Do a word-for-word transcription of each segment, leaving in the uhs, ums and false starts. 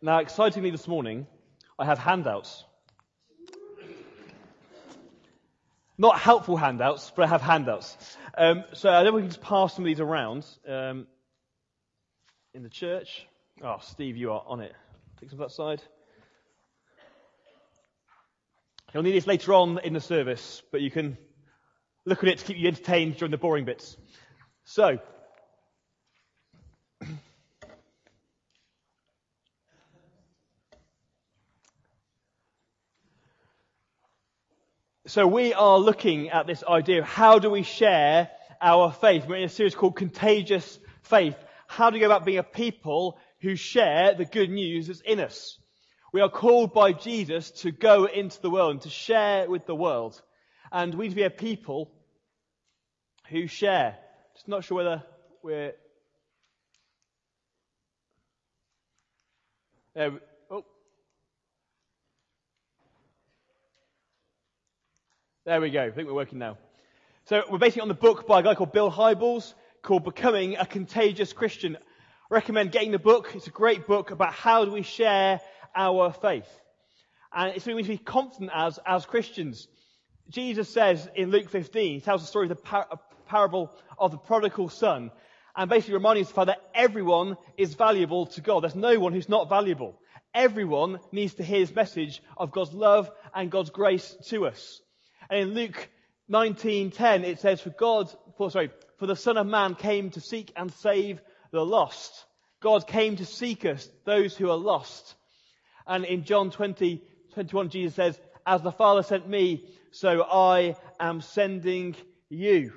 Now, excitingly this morning, I have handouts. Not helpful handouts, but I have handouts. Um, so I don't know if we can just pass some of these around um, in the church. Oh, Steve, you are on it. Take some of that side. You'll need this later on in the service, but you can look at it to keep you entertained during the boring bits. So, So we are looking at this idea of how do we share our faith. We're in a series called Contagious Faith. How do we go about being a people who share the good news that's in us? We are called by Jesus to go into the world and to share with the world. And we need to be a people who share. Just not sure whether we're... Uh, oh. There we go. I think we're working now. So we're basically on the book by a guy called Bill Hybels called Becoming a Contagious Christian. I recommend getting the book. It's a great book about how do we share our faith. And it's something we need to be confident as, as Christians. Jesus says in Luke fifteen, he tells the story of the par- parable of the prodigal son, and basically reminding us that everyone is valuable to God. There's no one who's not valuable. Everyone needs to hear this message of God's love and God's grace to us. And in Luke nineteen ten, it says, "For God, for sorry, for the Son of Man came to seek and save the lost." God came to seek us, those who are lost. And in John twenty twenty-one, Jesus says, "As the Father sent me, so I am sending you."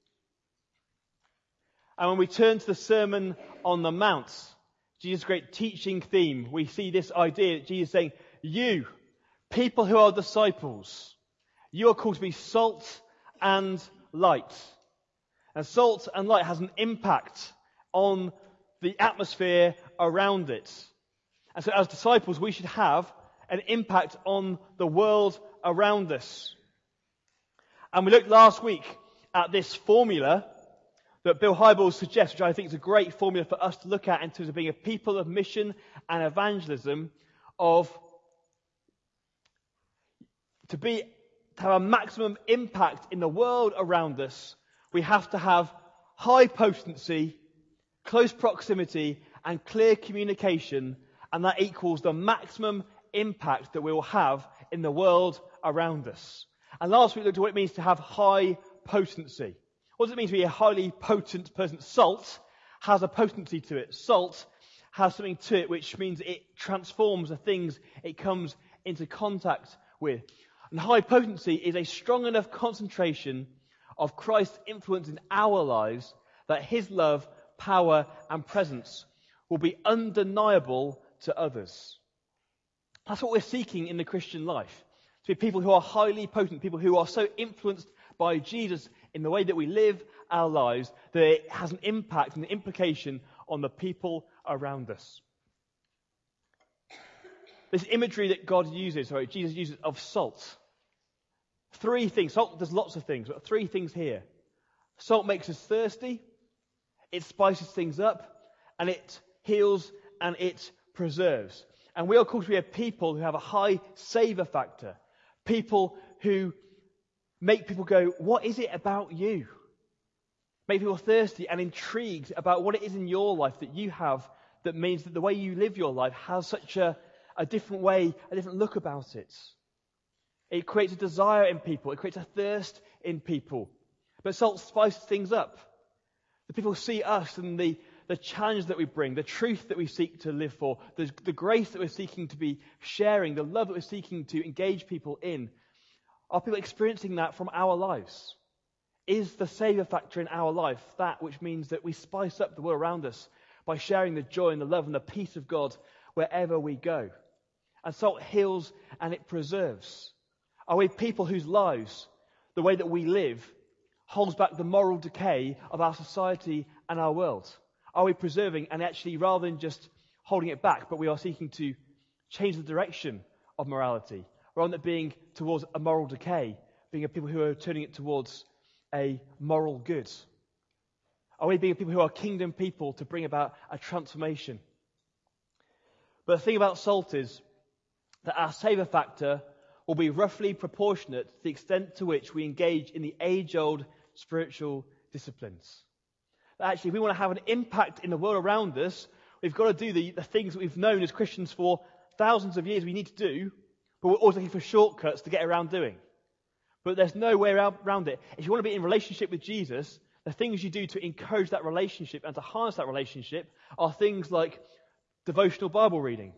And when we turn to the Sermon on the Mount, Jesus' great teaching theme, we see this idea that Jesus is saying, you, people who are disciples, you are called to be salt and light. And salt and light has an impact on the atmosphere around it. And so as disciples, we should have an impact on the world around us. And we looked last week at this formula that Bill Hybels suggests, which I think is a great formula for us to look at in terms of being a people of mission and evangelism, of to be to have a maximum impact in the world around us, we have to have high potency, close proximity, and clear communication, and that equals the maximum impact that we will have in the world around us. And last week we looked at what it means to have high potency. What does it mean to be a highly potent person? Salt has a potency to it. Salt has something to it which means it transforms the things it comes into contact with. And high potency is a strong enough concentration of Christ's influence in our lives that his love, power, and presence will be undeniable to others. That's what we're seeking in the Christian life. To be people who are highly potent, people who are so influenced by Jesus in the way that we live our lives that it has an impact and an implication on the people around us. This imagery that God uses, sorry, Jesus uses of salt. Three things. Salt does lots of things, but three things here. Salt makes us thirsty, it spices things up, and it heals and it preserves. And we are called to be a people who have a high savour factor. People who make people go, what is it about you? Make people thirsty and intrigued about what it is in your life that you have that means that the way you live your life has such a, a different way, a different look about it. It creates a desire in people. It creates a thirst in people. But salt spices things up. The people see us and the, the challenge that we bring, the truth that we seek to live for, the, the grace that we're seeking to be sharing, the love that we're seeking to engage people in. Are people experiencing that from our lives? Is the savour factor in our life that which means that we spice up the world around us by sharing the joy and the love and the peace of God wherever we go? And salt heals and it preserves. Are we people whose lives, the way that we live, holds back the moral decay of our society and our world? Are we preserving and actually, rather than just holding it back, but we are seeking to change the direction of morality, rather than it being towards a moral decay, being a people who are turning it towards a moral good? Are we being people who are kingdom people to bring about a transformation? But the thing about salt is that our savour factor will be roughly proportionate to the extent to which we engage in the age-old spiritual disciplines. That actually, if we want to have an impact in the world around us, we've got to do the, the things that we've known as Christians for thousands of years we need to do, but we're always looking for shortcuts to get around doing. But there's no way around it. If you want to be in relationship with Jesus, the things you do to encourage that relationship and to harness that relationship are things like devotional Bible reading,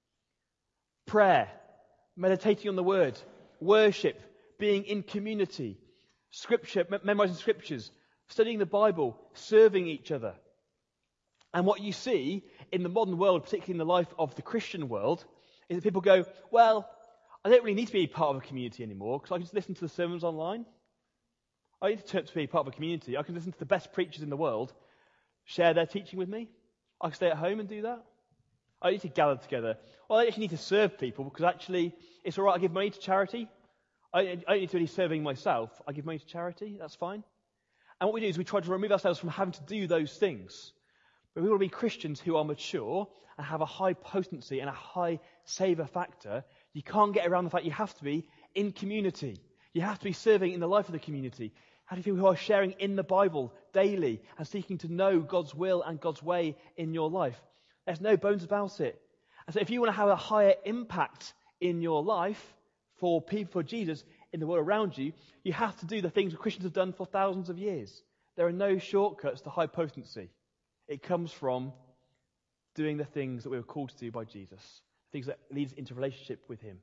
prayer, meditating on the Word, worship, being in community, scripture, memorizing scriptures, studying the Bible, serving each other. And what you see in the modern world, particularly in the life of the Christian world, is that people go, well, I don't really need to be part of a community anymore because I can just listen to the sermons online. I don't need to turn to be part of a community. I can listen to the best preachers in the world, share their teaching with me. I can stay at home and do that. I don't need to gather together. Well, I don't actually need to serve people because actually it's all right, I give money to charity. I don't, I don't need to be serving myself. I give money to charity. That's fine. And what we do is we try to remove ourselves from having to do those things. But we want to be Christians who are mature and have a high potency and a high savour factor. You can't get around the fact you have to be in community. You have to be serving in the life of the community. You have to be people who are sharing in the Bible daily and seeking to know God's will and God's way in your life. There's no bones about it. And so if you want to have a higher impact in your life for people, for Jesus, in the world around you, you have to do the things that Christians have done for thousands of years. There are no shortcuts to high potency. It comes from doing the things that we were called to do by Jesus, things that lead us into relationship with him.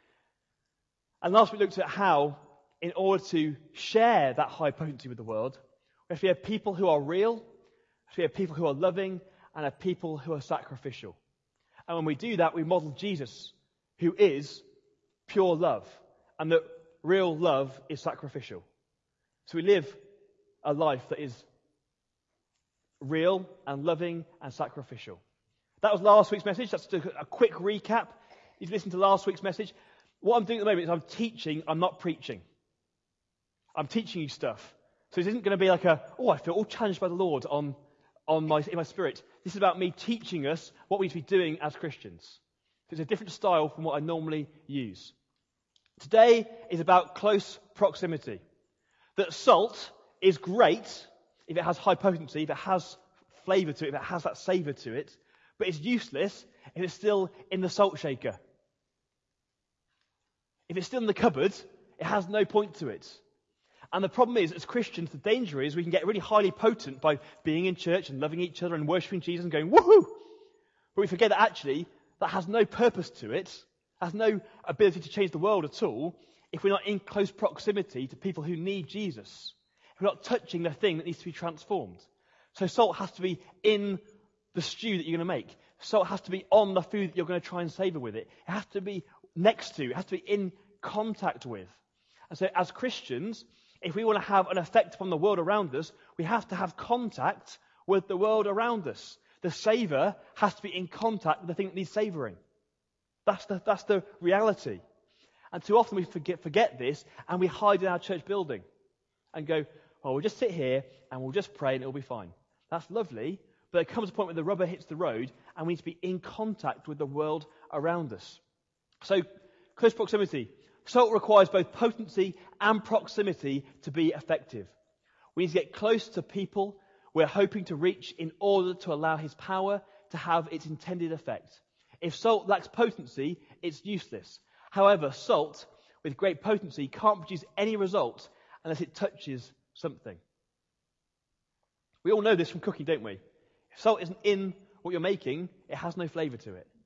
And last we looked at how, in order to share that high potency with the world, we have to have people who are real, we have people who are loving, and have people who are sacrificial. And when we do that, we model Jesus, who is pure love, and that real love is sacrificial. So we live a life that is real and loving and sacrificial. That was last week's message. That's just a, a quick recap. If you listen to last week's message, what I'm doing at the moment is I'm teaching, I'm not preaching. I'm teaching you stuff. So this isn't going to be like a, oh, I feel all challenged by the Lord on, on my, in my spirit. This is about me teaching us what we need to be doing as Christians. It's a different style from what I normally use. Today is about close proximity. That salt is great if it has high potency, if it has flavour to it, if it has that savour to it, but it's useless if it's still in the salt shaker. If it's still in the cupboard, it has no point to it. And the problem is, as Christians, the danger is we can get really highly potent by being in church and loving each other and worshipping Jesus and going, woohoo! But we forget that actually that has no purpose to it, has no ability to change the world at all, if we're not in close proximity to people who need Jesus. If we're not touching the thing that needs to be transformed. So salt has to be in the stew that you're going to make. Salt has to be on the food that you're going to try and savour with it. It has to be next to, it has to be in contact with. And so as Christians, if we want to have an effect upon the world around us, we have to have contact with the world around us. The savour has to be in contact with the thing that needs savouring. That's the, that's the reality. And too often we forget, forget this and we hide in our church building and go, well, we'll just sit here and we'll just pray and it'll be fine. That's lovely, but there comes a point where the rubber hits the road and we need to be in contact with the world around us. So, close proximity. Salt requires both potency and proximity to be effective. We need to get close to people we're hoping to reach in order to allow his power to have its intended effect. If salt lacks potency, it's useless. However, salt with great potency can't produce any result unless it touches something. We all know this from cooking, don't we? If salt isn't in what you're making, it has no flavour to it.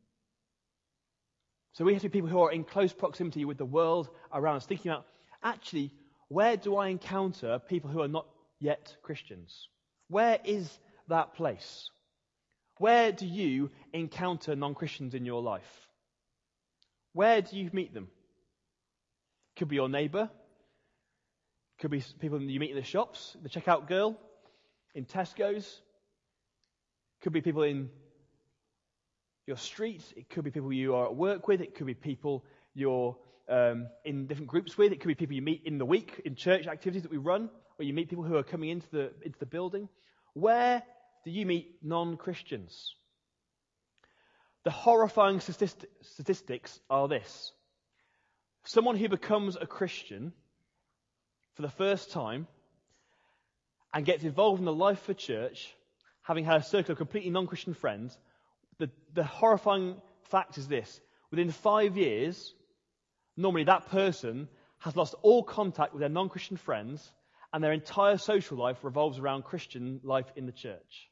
So we have to be people who are in close proximity with the world around us, thinking about, actually, where do I encounter people who are not yet Christians? Where is that place? Where do you encounter non-Christians in your life? Where do you meet them? Could be your neighbour. Could be people you meet in the shops, the checkout girl, in Tesco's. Could be people in your street. It could be people you are at work with. It could be people you're um, in different groups with. It could be people you meet in the week in church activities that we run, where you meet people who are coming into the into the building. Where do you meet non-Christians? The horrifying statistic, statistics are this. Someone who becomes a Christian for the first time and gets involved in the life of a church, having had a circle of completely non-Christian friends, the, the horrifying fact is this. Within five years, normally that person has lost all contact with their non-Christian friends, and their entire social life revolves around Christian life in the church.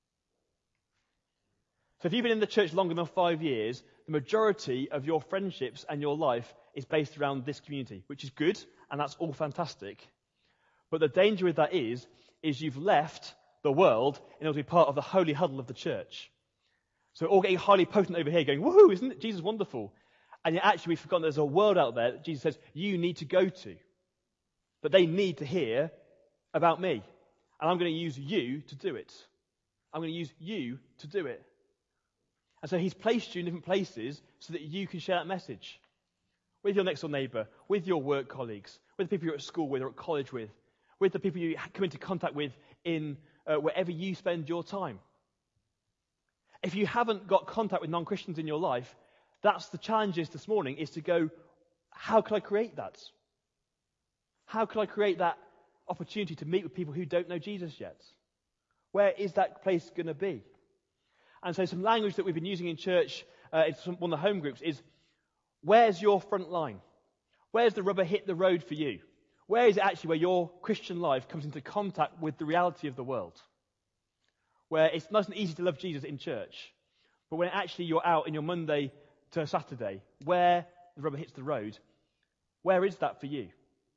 So if you've been in the church longer than five years, the majority of your friendships and your life is based around this community, which is good, and that's all fantastic. But the danger with that is, is you've left the world in order to be part of the holy huddle of the church. So we're all getting highly potent over here going, woohoo, isn't it Jesus wonderful? And yet actually we've forgotten there's a world out there that Jesus says you need to go to. But they need to hear about me. And I'm going to use you to do it. I'm going to use you to do it. And so he's placed you in different places so that you can share that message. With your next door neighbour, with your work colleagues, with the people you're at school with or at college with, with the people you come into contact with in uh, wherever you spend your time. If you haven't got contact with non-Christians in your life, that's the challenges this morning, is to go, how can I create that? How can I create that opportunity to meet with people who don't know Jesus yet? Where is that place going to be? And so some language that we've been using in church, uh, in some, one of the home groups, is where's your front line? Where's the rubber hit the road for you? Where is it actually where your Christian life comes into contact with the reality of the world? Where it's nice and easy to love Jesus in church, but when actually you're out in your Monday to Saturday, where the rubber hits the road, where is that for you?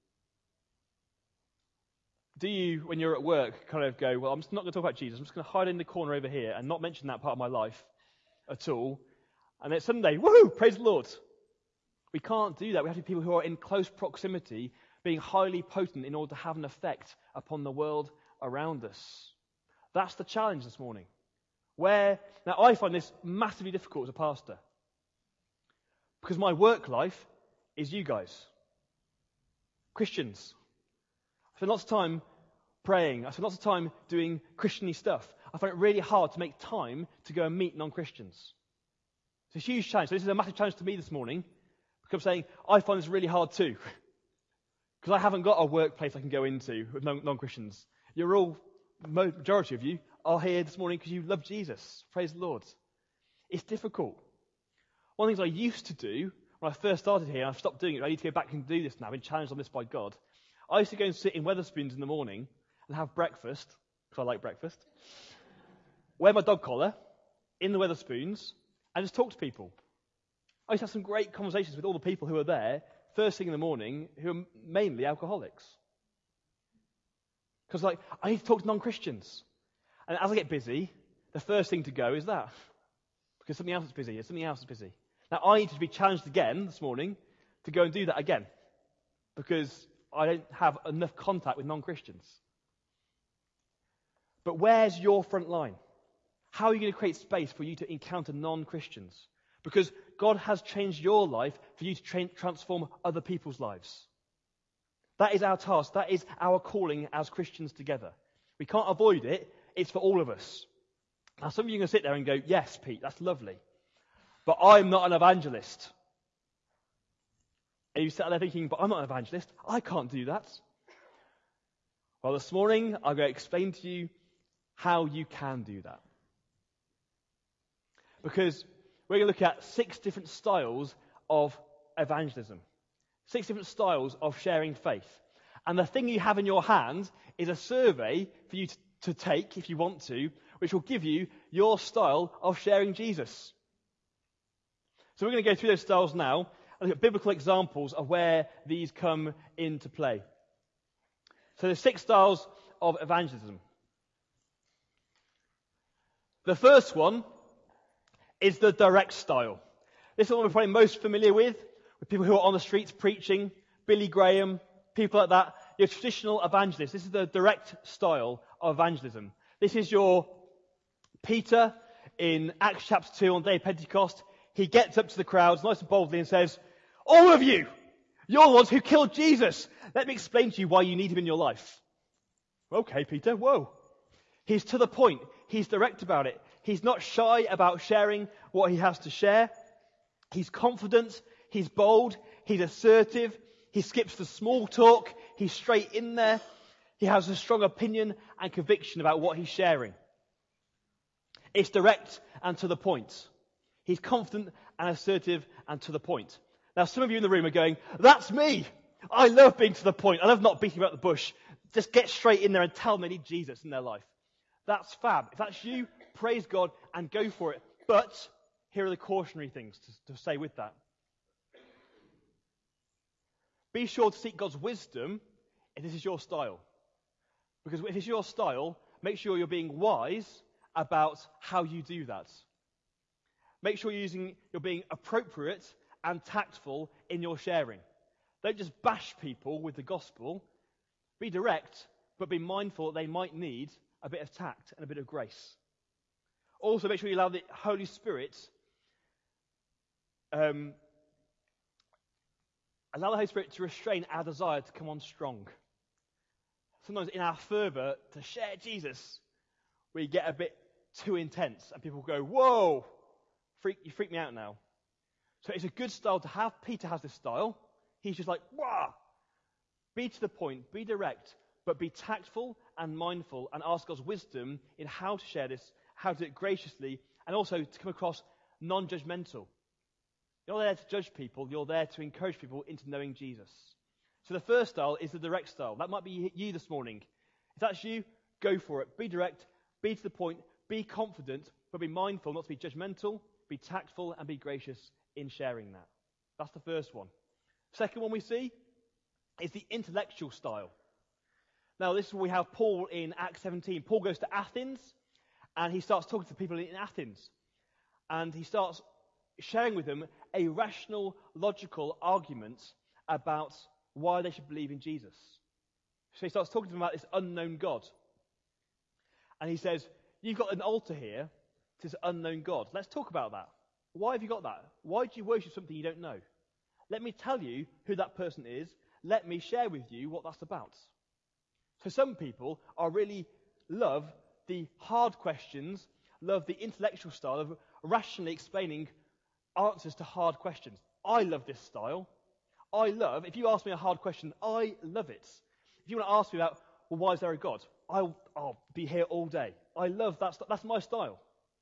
Do you, when you're at work, kind of go, well, I'm just not going to talk about Jesus, I'm just going to hide in the corner over here and not mention that part of my life at all, and then Sunday, woohoo, praise the Lord. We can't do that. We have to be people who are in close proximity, being highly potent in order to have an effect upon the world around us. That's the challenge this morning. Where, now I find this massively difficult as a pastor. Because my work life is you guys. Christians. I spend lots of time praying. I spend lots of time doing Christian-y stuff. I find it really hard to make time to go and meet non-Christians. It's a huge challenge. So this is a massive challenge to me this morning. Because I'm saying, I find this really hard too. Because I haven't got a workplace I can go into with non-Christians. You're all, majority of you, are here this morning because you love Jesus. Praise the Lord. It's difficult. One of the things I used to do when I first started here, and I've stopped doing it, I need to go back and do this now, I've been challenged on this by God. I used to go and sit in Wetherspoons in the morning and have breakfast, because I like breakfast, wear my dog collar, in the Wetherspoons, and just talk to people. I used to have some great conversations with all the people who are there, first thing in the morning, who are mainly alcoholics. Because like, I need to talk to non-Christians. And as I get busy, the first thing to go is that. Because something else is busy, something else is busy. Now I need to be challenged again this morning to go and do that again. Because I don't have enough contact with non-Christians. But where's your front line? How are you going to create space for you to encounter non-Christians? Because God has changed your life for you to tra- transform other people's lives. That is our task. That is our calling as Christians together. We can't avoid it. It's for all of us. Now, some of you are going to sit there and go, yes, Pete, that's lovely. But I'm not an evangelist. And you sit there thinking, but I'm not an evangelist. I can't do that. Well, this morning, I'm going to explain to you how you can do that. Because we're going to look at six different styles of evangelism. Six different styles of sharing faith. And the thing you have in your hand is a survey for you to, to take, if you want to, which will give you your style of sharing Jesus. So we're going to go through those styles now and look at biblical examples of where these come into play. So there's six styles of evangelism. The first one is the direct style. This is the one we're probably most familiar with, with people who are on the streets preaching, Billy Graham, people like that. Your traditional evangelists. This is the direct style of evangelism. This is your Peter in Acts chapter two on the day of Pentecost. He gets up to the crowds nice and boldly and says, all of you, you're the ones who killed Jesus. Let me explain to you why you need him in your life. Okay, Peter, whoa. He's to the point. He's direct about it. He's not shy about sharing what he has to share. He's confident. He's bold. He's assertive. He skips the small talk. He's straight in there. He has a strong opinion and conviction about what he's sharing. It's direct and to the point. He's confident and assertive and to the point. Now, some of you in the room are going, that's me. I love being to the point. I love not beating about the bush. Just get straight in there and tell them they need Jesus in their life. That's fab. If that's you, praise God and go for it. But here are the cautionary things to, to say with that. Be sure to seek God's wisdom if this is your style. Because if it's your style, make sure you're being wise about how you do that. Make sure you're, using, you're being appropriate and tactful in your sharing. Don't just bash people with the gospel. Be direct, but be mindful that they might need a bit of tact and a bit of grace. Also, make sure you allow the Holy Spirit, um, allow the Holy Spirit to restrain our desire to come on strong. Sometimes in our fervour to share Jesus, we get a bit too intense, and people go, whoa, freak, you freak me out now. So it's a good style to have. Peter has this style. He's just like, wah! Be to the point, be direct, but be tactful and mindful and ask God's wisdom in how to share this, how to do it graciously, and also to come across non-judgmental. You're not there to judge people, you're there to encourage people into knowing Jesus. So the first style is the direct style. That might be you this morning. If that's you, go for it. Be direct, be to the point, be confident, but be mindful not to be judgmental, be tactful, and be gracious in sharing that. That's the first one. Second one we see is the intellectual style. Now, this is where we have Paul in Acts seventeen. Paul goes to Athens, and he starts talking to people in Athens. And he starts sharing with them a rational, logical argument about why they should believe in Jesus. So he starts talking to them about this unknown God. And he says, you've got an altar here to this unknown God. Let's talk about that. Why have you got that? Why do you worship something you don't know? Let me tell you who that person is. Let me share with you what that's about. So some people are really love the hard questions, love the intellectual style of rationally explaining answers to hard questions. I love this style. I love, if you ask me a hard question, I love it. If you want to ask me about, well, why is there a God? I'll, I'll be here all day. I love that. St- that's my style.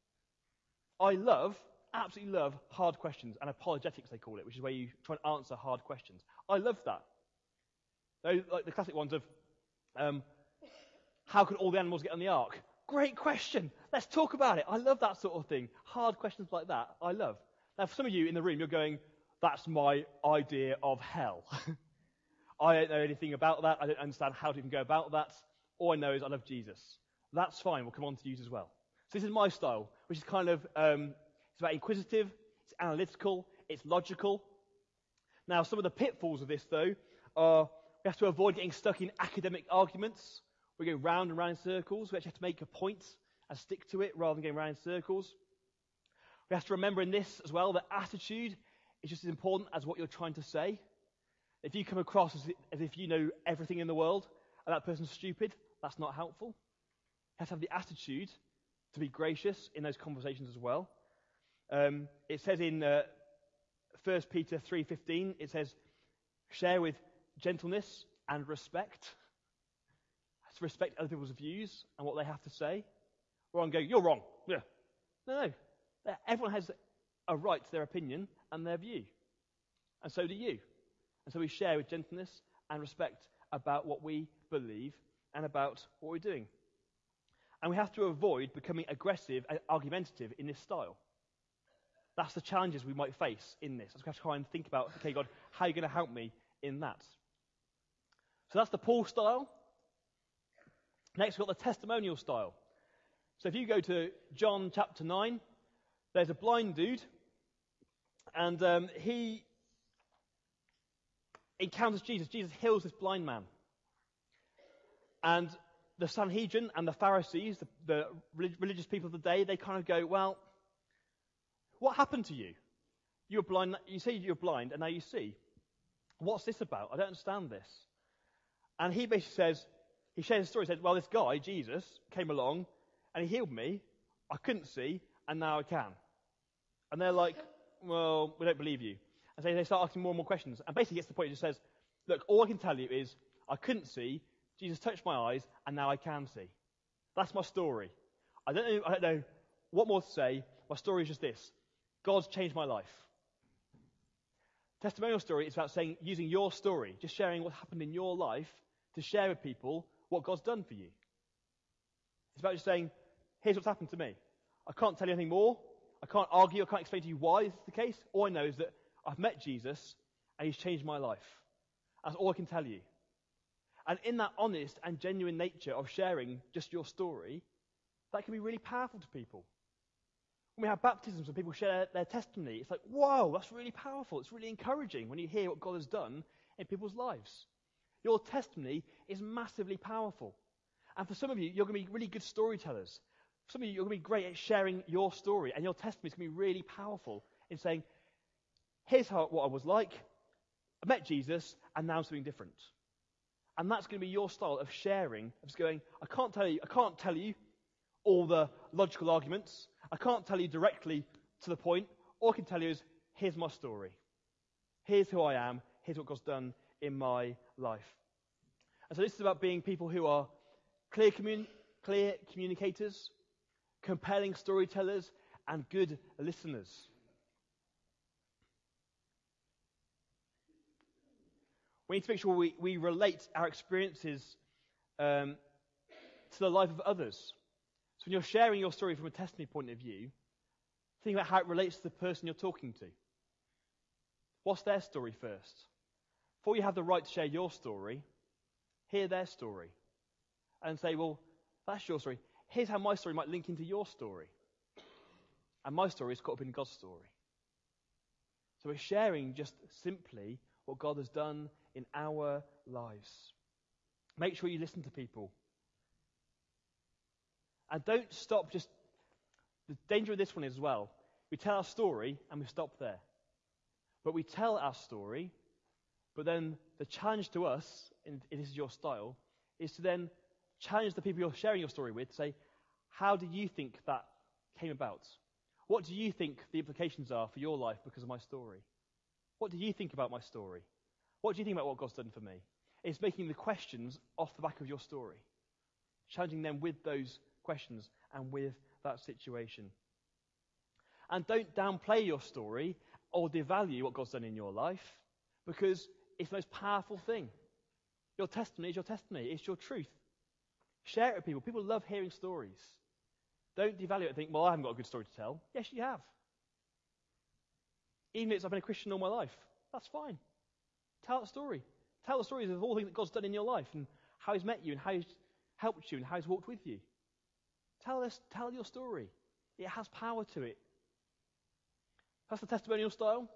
I love, absolutely love hard questions and apologetics, they call it, which is where you try and answer hard questions. I love that. Those, like the classic ones of, um, how could all the animals get on the ark? Great question. Let's talk about it. I love that sort of thing. Hard questions like that, I love. Now, for some of you in the room, you're going, that's my idea of hell. I don't know anything about that. I don't understand how to even go about that. All I know is I love Jesus. That's fine. We'll come on to use as well. So this is my style, which is kind of, um, it's about inquisitive, it's analytical, it's logical. Now, some of the pitfalls of this, though, are we have to avoid getting stuck in academic arguments. We go round and round in circles. We actually have to make a point and stick to it rather than going round in circles. We have to remember in this as well that attitude is just as important as what you're trying to say. If you come across as, as if you know everything in the world and that person's stupid, that's not helpful. You have to have the attitude to be gracious in those conversations as well. Um, it says in uh, First Peter three fifteen, it says, share with gentleness and respect. To respect other people's views and what they have to say. Or I'm going, you're wrong. Yeah. No, no. Everyone has a right to their opinion and their view. And so do you. And so we share with gentleness and respect about what we believe and about what we're doing. And we have to avoid becoming aggressive and argumentative in this style. That's the challenges we might face in this. So we have to try and think about, okay, God, how are you going to help me in that? So that's the Paul style. Next, we've got the testimonial style. So if you go to John chapter nine, there's a blind dude, and um, he encounters Jesus. Jesus heals this blind man. And the Sanhedrin and the Pharisees, the, the religious people of the day, they kind of go, well, what happened to you? You were blind. You say you're blind, and now you see. What's this about? I don't understand this. And he basically says, he shares a story, he says, well, this guy, Jesus, came along, and he healed me. I couldn't see, and now I can. And they're like, well, we don't believe you. And so they start asking more and more questions. And basically gets to the point, it just says, look, all I can tell you is, I couldn't see, Jesus touched my eyes, and now I can see. That's my story. I don't know, I don't know what more to say. My story is just this. God's changed my life. Testimonial story is about saying, using your story, just sharing what happened in your life to share with people what God's done for you. It's about just saying, here's what's happened to me. I can't tell you anything more. I can't argue. I can't explain to you why this is the case. All I know is that I've met Jesus and he's changed my life. That's all I can tell you. And in that honest and genuine nature of sharing just your story, that can be really powerful to people. When we have baptisms and people share their testimony, it's like, whoa, that's really powerful. It's really encouraging when you hear what God has done in people's lives. Your testimony is massively powerful. And for some of you, you're going to be really good storytellers. For some of you, you're going to be great at sharing your story, and your testimony is going to be really powerful in saying, here's how, what I was like, I met Jesus, and now I'm something different. And that's going to be your style of sharing, of just going, I can't tell you, I can't tell you all the logical arguments. I can't tell you directly to the point. All I can tell you is, here's my story. Here's who I am. Here's what God's done in my life. And so this is about being people who are clear, commun- clear communicators, compelling storytellers, and good listeners. We need to make sure we, we relate our experiences um, to the life of others. So when you're sharing your story from a testimony point of view, think about how it relates to the person you're talking to. What's their story first? Before you have the right to share your story, hear their story. And say, well, that's your story. Here's how my story might link into your story. And my story is caught up in God's story. So we're sharing just simply what God has done in our lives. Make sure you listen to people. And don't stop just... The danger of this one is as well, we tell our story and we stop there. But we tell our story, but then the challenge to us, and this is your style, is to then challenge the people you're sharing your story with to say, how do you think that came about? What do you think the implications are for your life because of my story? What do you think about my story? What do you think about what God's done for me? It's making the questions off the back of your story. Challenging them with those questions and with that situation. And don't downplay your story or devalue what God's done in your life, because it's the most powerful thing. Your testimony is your testimony. It's your truth. Share it with people. People love hearing stories. Don't devalue it and think, well, I haven't got a good story to tell. Yes, you have. Even if it's I've been a Christian all my life, that's fine. Tell that story. Tell the stories of all the things that God's done in your life and how he's met you and how he's helped you and how he's walked with you. Tell this, tell your story. It has power to it. That's the testimonial style.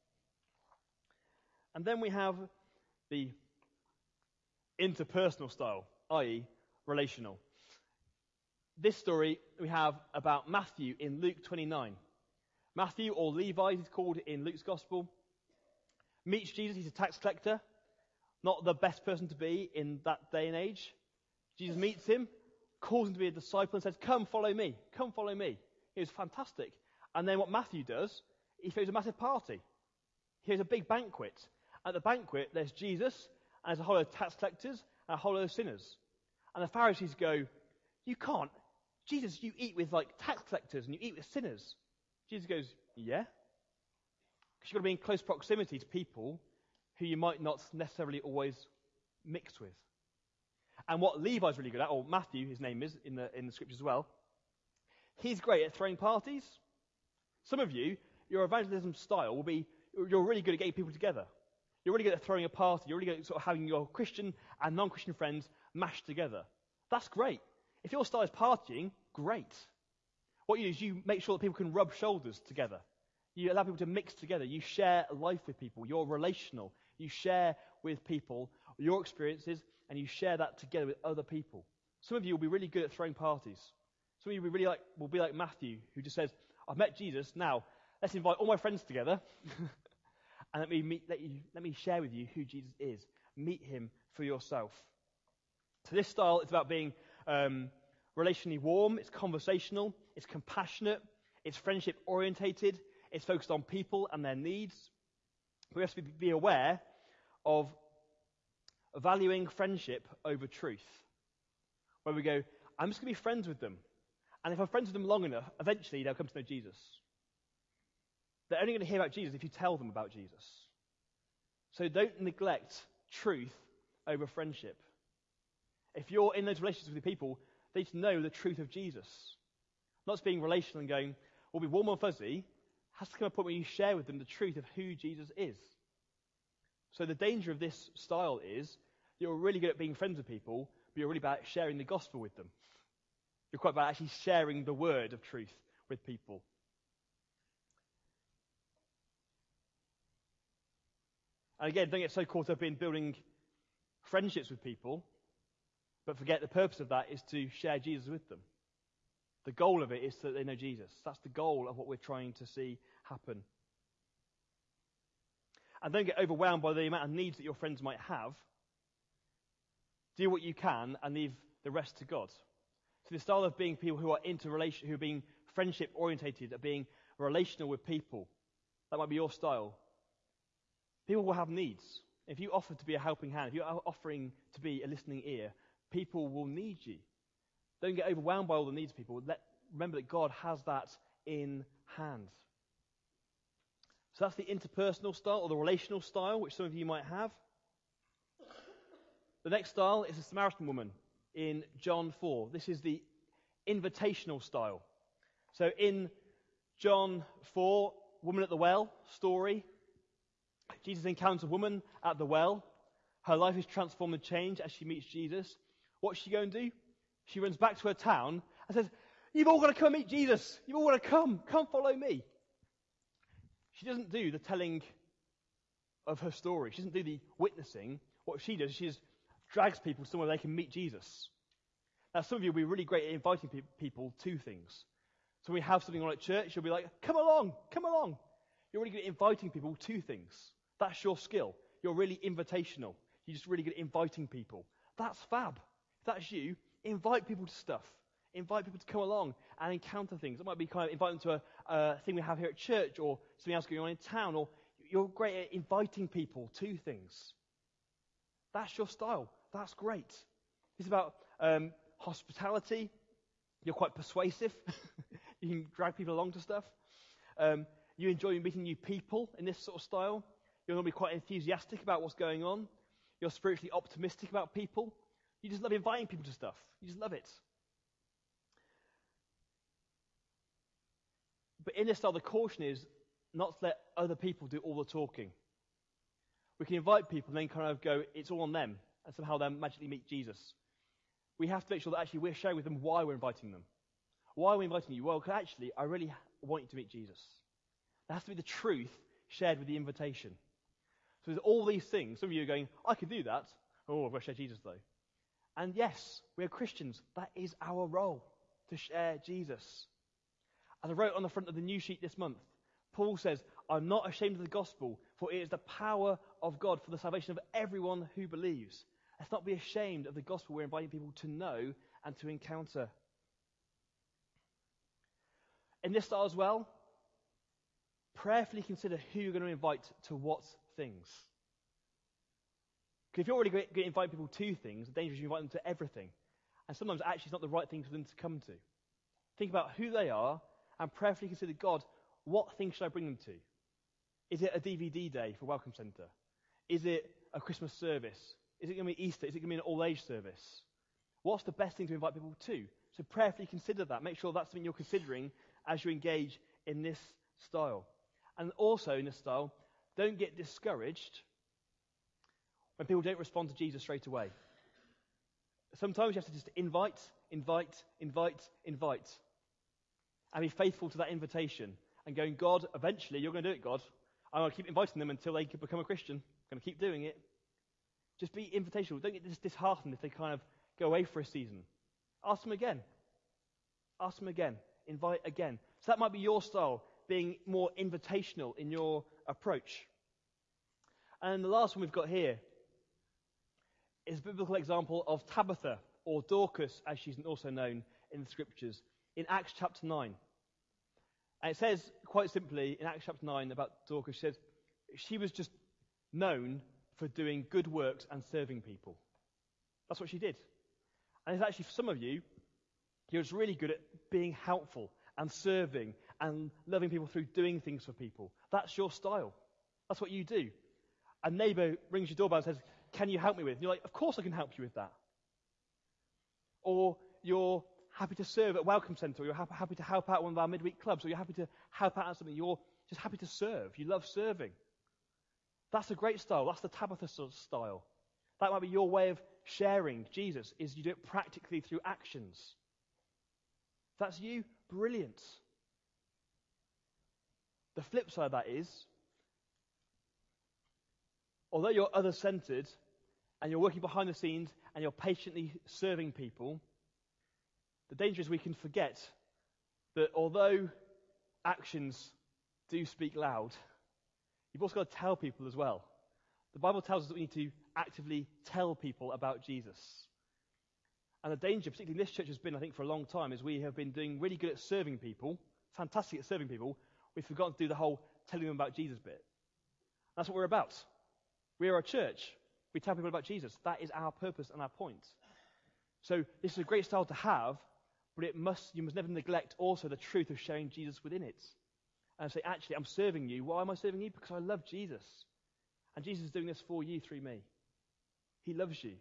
And then we have the interpersonal style, that is relational. This story we have about Matthew in Luke twenty-nine. Matthew, or Levi, he's called in Luke's Gospel, meets Jesus. He's a tax collector, not the best person to be in that day and age. Jesus meets him, calls him to be a disciple and says, come follow me, come follow me. It was fantastic. And then what Matthew does, he throws a massive party. He has a big banquet. At the banquet, there's Jesus, and there's a whole load of tax collectors, and a whole load of sinners. And the Pharisees go, you can't. Jesus, you eat with like tax collectors, and you eat with sinners. Jesus goes, yeah. Because you've got to be in close proximity to people who you might not necessarily always mix with. And what Levi's really good at, or Matthew, his name is, in the in the scriptures as well, he's great at throwing parties. Some of you, your evangelism style will be, you're really good at getting people together. You're really good at throwing a party. You're really good at sort of having your Christian and non-Christian friends mashed together. That's great. If your style is partying, great. What you do is you make sure that people can rub shoulders together. You allow people to mix together. You share life with people. You're relational. You share with people your experiences, and you share that together with other people. Some of you will be really good at throwing parties. Some of you will be really like will be like Matthew, who just says, "I've met Jesus. Now let's invite all my friends together, and let me meet, let you let me share with you who Jesus is. Meet him for yourself." So this style is about being um, relationally warm, it's conversational, it's compassionate, it's friendship orientated, it's focused on people and their needs. We have to be aware of valuing friendship over truth. Where we go, I'm just going to be friends with them. And if I'm friends with them long enough, eventually they'll come to know Jesus. They're only going to hear about Jesus if you tell them about Jesus. So don't neglect truth over friendship. If you're in those relationships with people, they need to know the truth of Jesus. Not just being relational and going, we'll be warm and fuzzy. It has to come a point where you share with them the truth of who Jesus is. So the danger of this style is you're really good at being friends with people, but you're really bad at sharing the gospel with them. You're quite bad at actually sharing the word of truth with people. And again, don't get so caught up in building friendships with people, but forget the purpose of that is to share Jesus with them. The goal of it is that they know Jesus. That's the goal of what we're trying to see happen. And don't get overwhelmed by the amount of needs that your friends might have. Do what you can and leave the rest to God. So the style of being people who are into relation, who are being friendship orientated, are being relational with people. That might be your style. People will have needs. If you offer to be a helping hand, if you're offering to be a listening ear, people will need you. Don't get overwhelmed by all the needs of people. Let, remember that God has that in hand. So that's the interpersonal style, or the relational style, which some of you might have. The next style is the Samaritan woman in John four. This is the invitational style. So in John four, woman at the well story, Jesus encounters a woman at the well. Her life is transformed and changed as she meets Jesus. What's she going to do? She runs back to her town and says, you've all got to come meet Jesus. You've all got to come. Come follow me. She doesn't do the telling of her story. She doesn't do the witnessing. What she does, she just drags people somewhere they can meet Jesus. Now, some of you will be really great at inviting pe- people to things. So when we have something on at church, you'll be like, come along, come along. You're really good at inviting people to things. That's your skill. You're really invitational. You're just really good at inviting people. That's fab. If that's you, invite people to stuff. Invite people to come along and encounter things. It might be kind of invite them to a, a thing we have here at church, or something else going on in town, or you're great at inviting people to things. That's your style. That's great. It's about um, hospitality. You're quite persuasive. You can drag people along to stuff. Um, you enjoy meeting new people in this sort of style. You're going to be quite enthusiastic about what's going on. You're spiritually optimistic about people. You just love inviting people to stuff. You just love it. But in this style, the caution is not to let other people do all the talking. We can invite people and then kind of go, it's all on them, and somehow they'll magically meet Jesus. We have to make sure that actually we're sharing with them why we're inviting them. Why are we inviting you? Well, actually, I really want you to meet Jesus. There has to be the truth shared with the invitation. So there's all these things. Some of you are going, I could do that. Oh, I've got to share Jesus though. And yes, we are Christians. That is our role, to share Jesus. As I wrote on the front of the new sheet this month, Paul says, I'm not ashamed of the gospel, for it is the power of God for the salvation of everyone who believes. Let's not be ashamed of the gospel we're inviting people to know and to encounter. In this style as well, prayerfully consider who you're going to invite to what things. Because if you're already going to invite people to things, the danger is you invite them to everything. And sometimes actually it's not the right thing for them to come to. Think about who they are and prayerfully consider, God, what things should I bring them to? Is it a D V D day for Welcome Centre? Is it a Christmas service? Is it going to be Easter? Is it going to be an all-age service? What's the best thing to invite people to? So prayerfully consider that. Make sure that's something you're considering as you engage in this style. And also in this style, don't get discouraged when people don't respond to Jesus straight away. Sometimes you have to just invite, invite, invite, invite. And be faithful to that invitation. And going, God, eventually you're going to do it, God. I'm going to keep inviting them until they can become a Christian. I'm going to keep doing it. Just be invitational. Don't get disheartened if they kind of go away for a season. Ask them again. Ask them again. Invite again. So that might be your style, being more invitational in your approach. And the last one we've got here is a biblical example of Tabitha, or Dorcas, as she's also known in the scriptures in Acts chapter nine. And it says quite simply in Acts chapter nine about Dorcas, she says she was just known for doing good works and serving people. That's what she did. And it's actually, for some of you, you're just really good at being helpful and serving and loving people through doing things for people. That's your style. That's what you do. A neighbour rings your doorbell and says, "Can you help me with?" And you're like, "Of course I can help you with that." Or you're happy to serve at a welcome centre, or you're happy, happy to help out one of our midweek clubs, or you're happy to help out at something. You're just happy to serve. You love serving. That's a great style. That's the Tabitha sort of style. That might be your way of sharing Jesus, is you do it practically through actions. If that's you, brilliant. The flip side of that is, although you're other-centered and you're working behind the scenes and you're patiently serving people, the danger is we can forget that although actions do speak loud, you've also got to tell people as well. The Bible tells us that we need to actively tell people about Jesus. And the danger, particularly in this church, has been, I think, for a long time, is we have been doing really good at serving people, fantastic at serving people. We've forgotten to do the whole telling them about Jesus bit. That's what we're about. We are a church. We tell people about Jesus. That is our purpose and our point. So this is a great style to have, but it must you must never neglect also the truth of sharing Jesus within it. And say, actually, I'm serving you. Why am I serving you? Because I love Jesus. And Jesus is doing this for you through me. He loves you.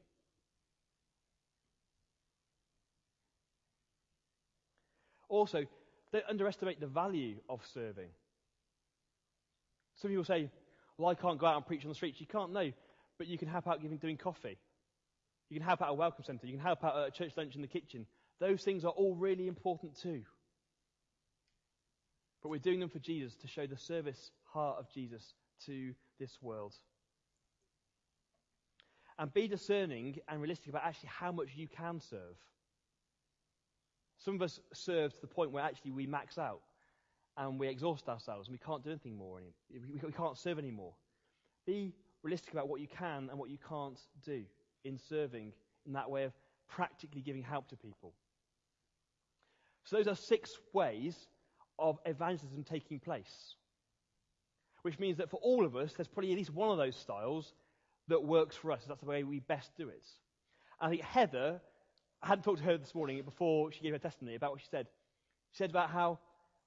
Also, don't underestimate the value of serving. Some people say, "Well, I can't go out and preach on the streets." You can't, no, but you can help out giving, doing coffee. You can help out at a welcome centre. You can help out at a church lunch in the kitchen. Those things are all really important too. But we're doing them for Jesus, to show the service heart of Jesus to this world. And be discerning and realistic about actually how much you can serve. Some of us serve to the point where actually we max out and we exhaust ourselves and we can't do anything more. We can't serve anymore. Be realistic about what you can and what you can't do in serving in that way of practically giving help to people. So those are six ways of evangelism taking place. Which means that for all of us, there's probably at least one of those styles that works for us. That's the way we best do it. And I think Heather, I hadn't talked to her this morning before she gave her testimony about what she said. She said about how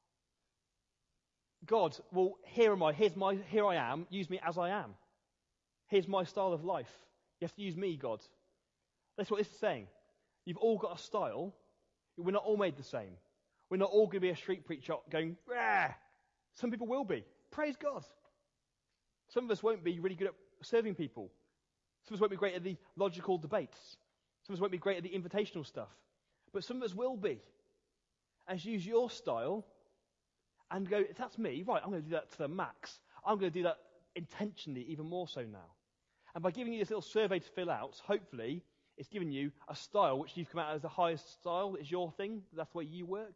God, well, here am I, here's my, here I am, use me as I am. Here's my style of life. You have to use me, God. That's what this is saying. You've all got a style. We're not all made the same. We're not all going to be a street preacher going, "Rah!" Some people will be. Praise God. Some of us won't be really good at serving people. Some of us won't be great at the logical debates. Some of us won't be great at the invitational stuff. But some of us will be. And use your style and go, if that's me, right, I'm going to do that to the max. I'm going to do that intentionally, even more so now. And by giving you this little survey to fill out, hopefully it's given you a style which you've come out as the highest style. It's your thing. That's the way you work.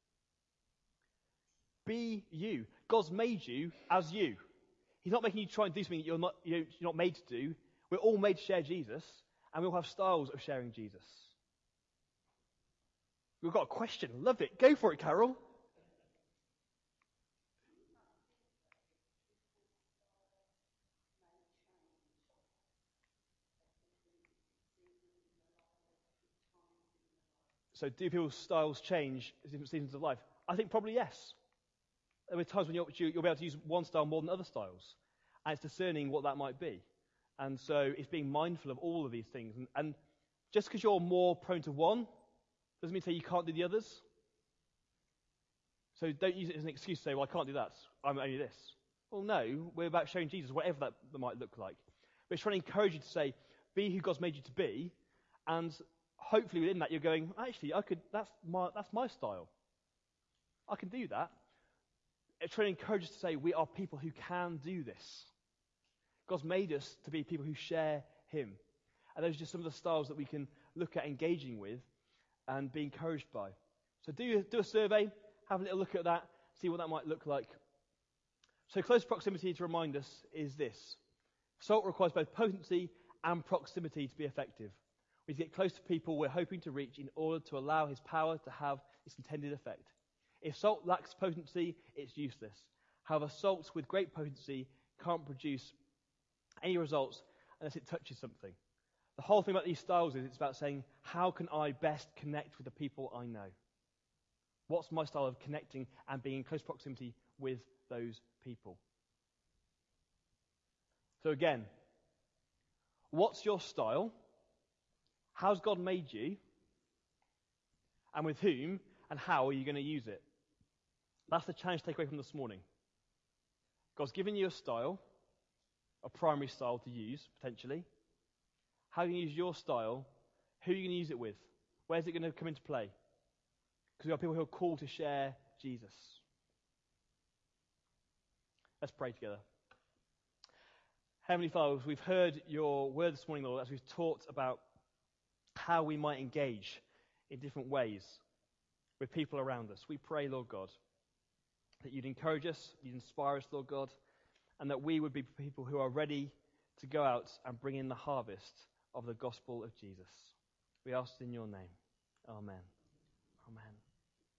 Be you. God's made you as you. He's not making you try and do something that you're not, you're not made to do. We're all made to share Jesus, and we all have styles of sharing Jesus. We've got a question. Love it. Go for it, Carol. So do people's styles change at different seasons of life? I think probably yes. There are times when you'll, you'll be able to use one style more than other styles. And it's discerning what that might be. And so it's being mindful of all of these things. And, and just because you're more prone to one, doesn't mean to say you can't do the others. So don't use it as an excuse to say, "Well, I can't do that. I'm only this." Well, no. We're about showing Jesus, whatever that, that might look like. But it's trying to encourage you to say, be who God's made you to be. And hopefully within that you're going, actually, I could. That's my that's my style. I can do that. It's trying to encourage us to say we are people who can do this. God's made us to be people who share Him, and those are just some of the styles that we can look at engaging with and be encouraged by. So do do a survey, have a little look at that, see what that might look like. So close proximity, to remind us, is this: salt requires both potency and proximity to be effective. We get close to people we're hoping to reach in order to allow his power to have its intended effect. If salt lacks potency, it's useless. However, salt with great potency can't produce any results unless it touches something. The whole thing about these styles is it's about saying, how can I best connect with the people I know? What's my style of connecting and being in close proximity with those people? So again, what's your style? How's God made you? And with whom and how are you going to use it? That's the challenge to take away from this morning. God's given you a style, a primary style to use, potentially. How are you going to use your style? Who are you going to use it with? Where's it going to come into play? Because we are people who are called to share Jesus. Let's pray together. Heavenly Father, we've heard your word this morning, Lord, as we've talked about how we might engage in different ways with people around us. We pray, Lord God, that you'd encourage us, you'd inspire us, Lord God, and that we would be people who are ready to go out and bring in the harvest of the gospel of Jesus. We ask in your name. Amen. Amen.